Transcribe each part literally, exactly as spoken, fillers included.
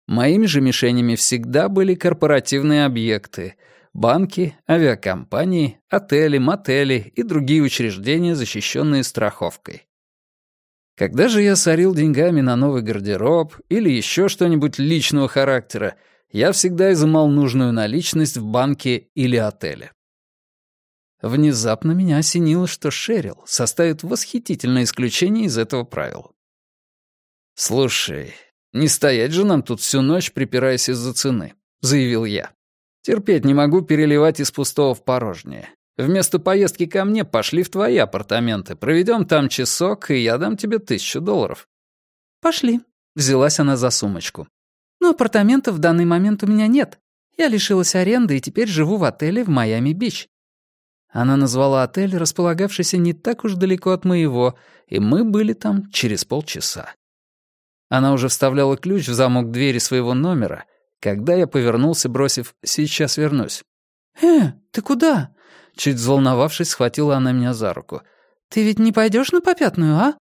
Моими же мишенями всегда были корпоративные объекты — банки, авиакомпании, отели, мотели и другие учреждения, защищенные страховкой. Когда же я сорил деньгами на новый гардероб или еще что-нибудь личного характера, я всегда изымал нужную наличность в банке или отеле. Внезапно меня осенило, что Шерил составит восхитительное исключение из этого правила. «Слушай, не стоять же нам тут всю ночь, припираясь из-за цены», — заявил я. «Терпеть не могу переливать из пустого в порожнее. Вместо поездки ко мне пошли в твои апартаменты, проведем там часок, и я дам тебе тысячу долларов». «Пошли», — взялась она за сумочку. «Но апартаментов в данный момент у меня нет. Я лишилась аренды и теперь живу в отеле в Майами-Бич». Она назвала отель, располагавшийся не так уж далеко от моего, и мы были там через полчаса. Она уже вставляла ключ в замок двери своего номера, когда я повернулся, бросив «сейчас вернусь». «Э, ты куда?» Чуть взволновавшись, схватила она меня за руку. «Ты ведь не пойдешь на попятную, а?»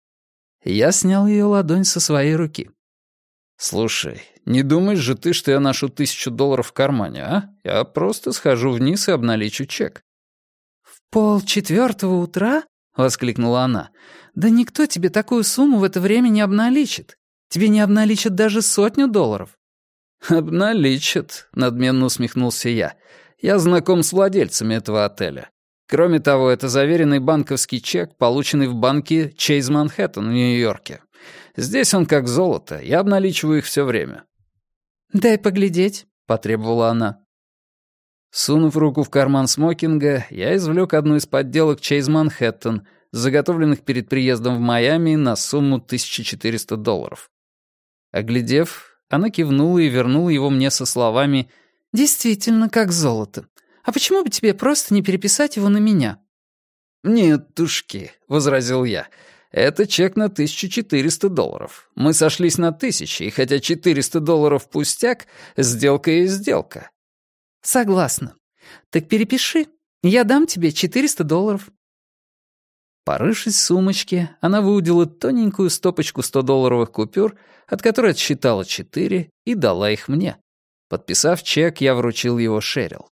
Я снял ее ладонь со своей руки. «Слушай, не думаешь же ты, что я ношу тысячу долларов в кармане, а? Я просто схожу вниз и обналичу чек». «В полчетвертого утра?» — воскликнула она. «Да никто тебе такую сумму в это время не обналичит. Тебе не обналичат даже сотню долларов». «Обналичат», — надменно усмехнулся я. «Я знаком с владельцами этого отеля. Кроме того, это заверенный банковский чек, полученный в банке Чейз Манхэттен в Нью-Йорке. Здесь он как золото, я обналичиваю их все время». «Дай поглядеть», — потребовала она. Сунув руку в карман смокинга, я извлек одну из подделок Чейз Манхэттен, заготовленных перед приездом в Майами на сумму тысяча четыреста долларов. Оглядев, она кивнула и вернула его мне со словами «Действительно, как золото. А почему бы тебе просто не переписать его на меня?» «Нет, тушки», — возразил я. «Это чек на тысячу четыреста долларов. Мы сошлись на тысяче, и хотя четыреста долларов пустяк, сделка есть сделка». «Согласна. Так перепиши. Я дам тебе четыреста долларов». Порывшись в сумочке, она выудила тоненькую стопочку сто-долларовых купюр, от которой отсчитала четыре, и дала их мне. Подписав чек, я вручил его Шерил.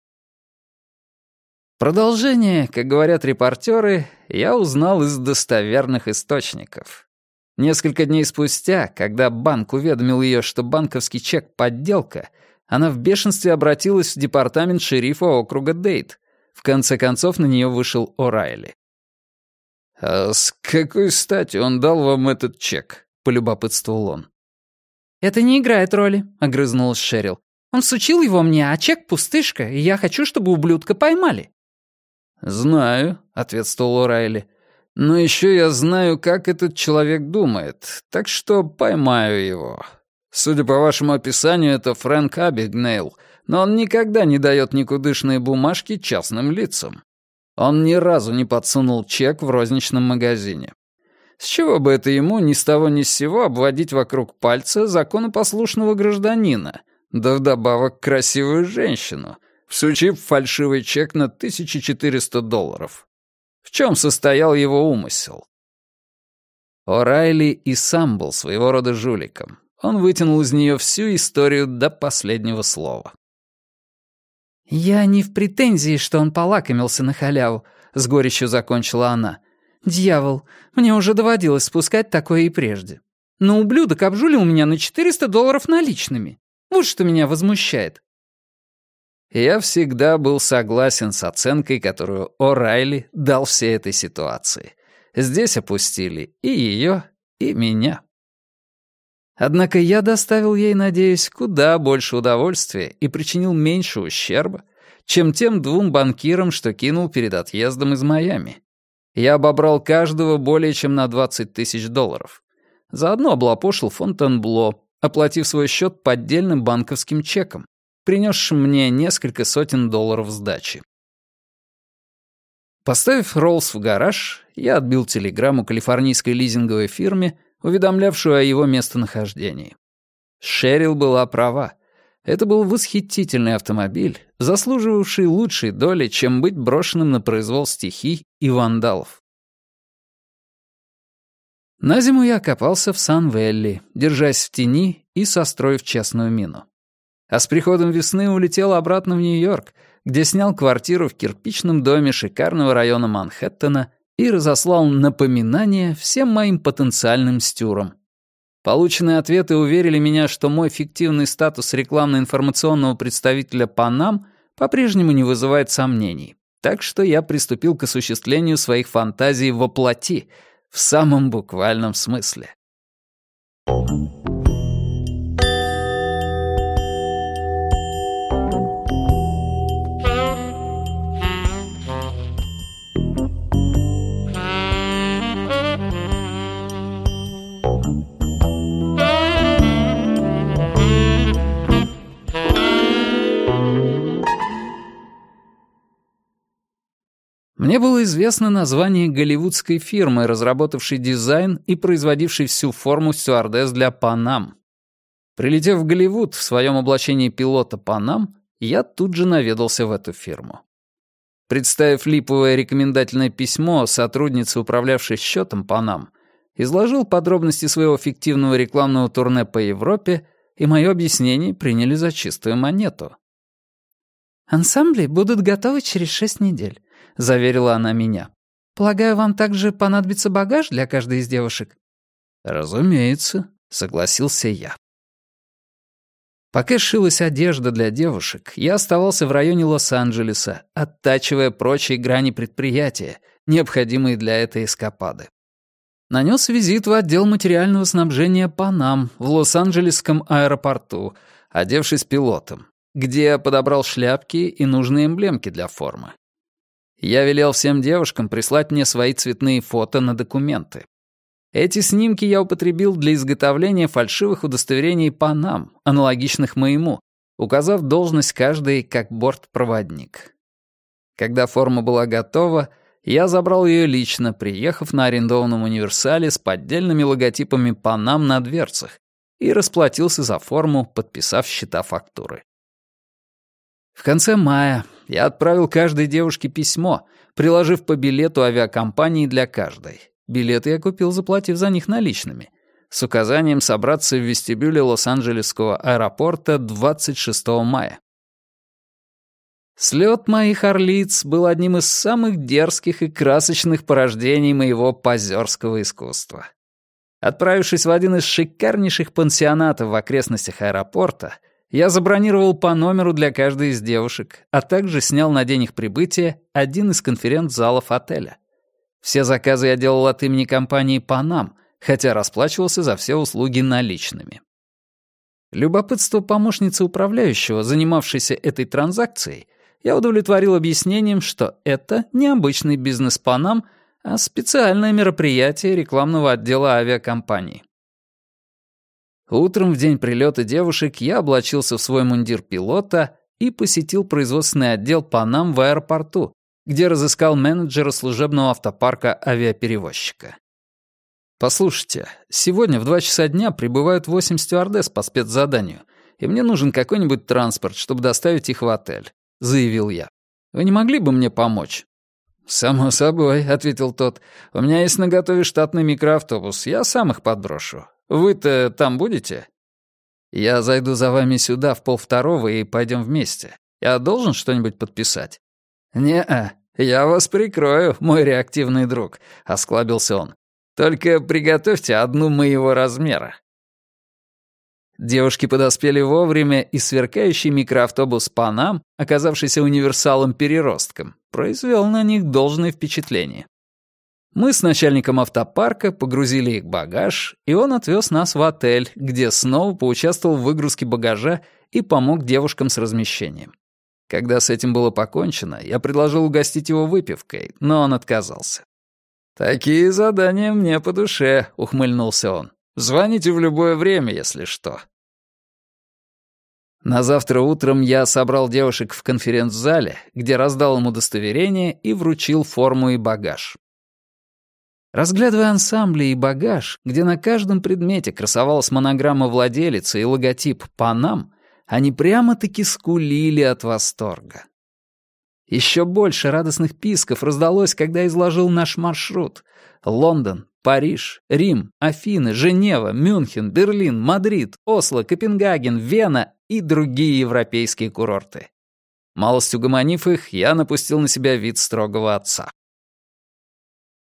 Продолжение, как говорят репортеры, я узнал из достоверных источников. Несколько дней спустя, когда банк уведомил ее, что банковский чек — подделка, она в бешенстве обратилась в департамент шерифа округа Дейт. В конце концов, на нее вышел О'Райли. «А с какой стати он дал вам этот чек?» — полюбопытствовал он. «Это не играет роли», — огрызнулась Шерил. «Он всучил его мне, а чек пустышка, и я хочу, чтобы ублюдка поймали». «Знаю», — ответствовал О'Райли. «Но еще я знаю, как этот человек думает, так что поймаю его. Судя по вашему описанию, это Фрэнк Абигнейл, но он никогда не дает никудышные бумажки частным лицам. Он ни разу не подсунул чек в розничном магазине. С чего бы это ему ни с того ни с сего обводить вокруг пальца законопослушного гражданина, да вдобавок красивую женщину, всучив фальшивый чек на тысячу четыреста долларов? В чем состоял его умысел?» О'Райли и сам был своего рода жуликом. Он вытянул из нее всю историю до последнего слова. «Я не в претензии, что он полакомился на халяву», — с горечью закончила она. «Дьявол, мне уже доводилось спускать такое и прежде. Но ублюдок обжулил меня на четыреста долларов наличными. Вот что меня возмущает». Я всегда был согласен с оценкой, которую О'Райли дал всей этой ситуации. Здесь опустили и ее, и меня. Однако я доставил ей, надеюсь, куда больше удовольствия и причинил меньше ущерба, чем тем двум банкирам, что кинул перед отъездом из Майами. Я обобрал каждого более чем на двадцать тысяч долларов. Заодно облапошил Фонтенбло, оплатив свой счет поддельным банковским чеком, принесшим мне несколько сотен долларов сдачи. Поставив Роллс в гараж, я отбил телеграмму калифорнийской лизинговой фирме, уведомлявшую о его местонахождении. Шерил была права. Это был восхитительный автомобиль, заслуживавший лучшей доли, чем быть брошенным на произвол стихий и вандалов. На зиму я окопался в Сан-Велли, держась в тени и состроив честную мину. А с приходом весны улетел обратно в Нью-Йорк, где снял квартиру в кирпичном доме шикарного района Манхэттена и разослал напоминания всем моим потенциальным стюрам. Полученные ответы уверили меня, что мой фиктивный статус рекламно-информационного представителя Панам по-прежнему не вызывает сомнений, так что я приступил к осуществлению своих фантазий воплоти, в самом буквальном смысле. Мне было известно название голливудской фирмы, разработавшей дизайн и производившей всю форму стюардесс для Панам. Прилетев в Голливуд в своем облачении пилота Панам, я тут же наведался в эту фирму. Представив липовое рекомендательное письмо сотруднице, управлявшей счетом Панам, изложил подробности своего фиктивного рекламного турне по Европе, и мое объяснение приняли за чистую монету. «Ансамбли будут готовы через шесть недель», — заверила она меня. «Полагаю, вам также понадобится багаж для каждой из девушек?» «Разумеется», — согласился я. Пока шилась одежда для девушек, я оставался в районе Лос-Анджелеса, оттачивая прочие грани предприятия, необходимые для этой эскапады. Нанес визит в отдел материального снабжения Панам в Лос-Анджелесском аэропорту, одевшись пилотом, где я подобрал шляпки и нужные эмблемки для формы. Я велел всем девушкам прислать мне свои цветные фото на документы. Эти снимки я употребил для изготовления фальшивых удостоверений Панам, аналогичных моему, указав должность каждой как бортпроводник. Когда форма была готова, я забрал ее лично, приехав на арендованном универсале с поддельными логотипами Панам на дверцах, и расплатился за форму, подписав счета-фактуры. В конце мая я отправил каждой девушке письмо, приложив по билету авиакомпании для каждой. Билеты я купил, заплатив за них наличными, с указанием собраться в вестибюле Лос-Анджелесского аэропорта двадцать шестого мая. Слет моих орлиц был одним из самых дерзких и красочных порождений моего позерского искусства. Отправившись в один из шикарнейших пансионатов в окрестностях аэропорта, я забронировал по номеру для каждой из девушек, а также снял на день их прибытия один из конференц-залов отеля. Все заказы я делал от имени компании «Панам», хотя расплачивался за все услуги наличными. Любопытство помощницы управляющего, занимавшейся этой транзакцией, я удовлетворил объяснением, что это не обычный бизнес «Панам», а специальное мероприятие рекламного отдела авиакомпании. Утром в день прилета девушек я облачился в свой мундир пилота и посетил производственный отдел Панам в аэропорту, где разыскал менеджера служебного автопарка авиаперевозчика. «Послушайте, сегодня в два часа дня прибывают восемь стюардесс по спецзаданию, и мне нужен какой-нибудь транспорт, чтобы доставить их в отель», — заявил я. «Вы не могли бы мне помочь?» «Само собой», — ответил тот. «У меня есть наготове штатный микроавтобус, я сам их подброшу. Вы-то там будете?» «Я зайду за вами сюда в полвторого и пойдем вместе. Я должен что-нибудь подписать?» «Не-а, я вас прикрою, мой реактивный друг», — осклабился он. «Только приготовьте одну моего размера». Девушки подоспели вовремя, и сверкающий микроавтобус «Панам», оказавшийся универсалом-переростком, произвел на них должное впечатление. Мы с начальником автопарка погрузили их багаж, и он отвез нас в отель, где снова поучаствовал в выгрузке багажа и помог девушкам с размещением. Когда с этим было покончено, я предложил угостить его выпивкой, но он отказался. «Такие задания мне по душе», — ухмыльнулся он. «Звоните в любое время, если что». На завтра утром я собрал девушек в конференц-зале, где раздал им удостоверение и вручил форму и багаж. Разглядывая ансамбли и багаж, где на каждом предмете красовалась монограмма владелицы и логотип «Панам», они прямо-таки скулили от восторга. Еще больше радостных писков раздалось, когда изложил наш маршрут. Лондон, Париж, Рим, Афины, Женева, Мюнхен, Берлин, Мадрид, Осло, Копенгаген, Вена и другие европейские курорты. Малость угомонив их, я напустил на себя вид строгого отца.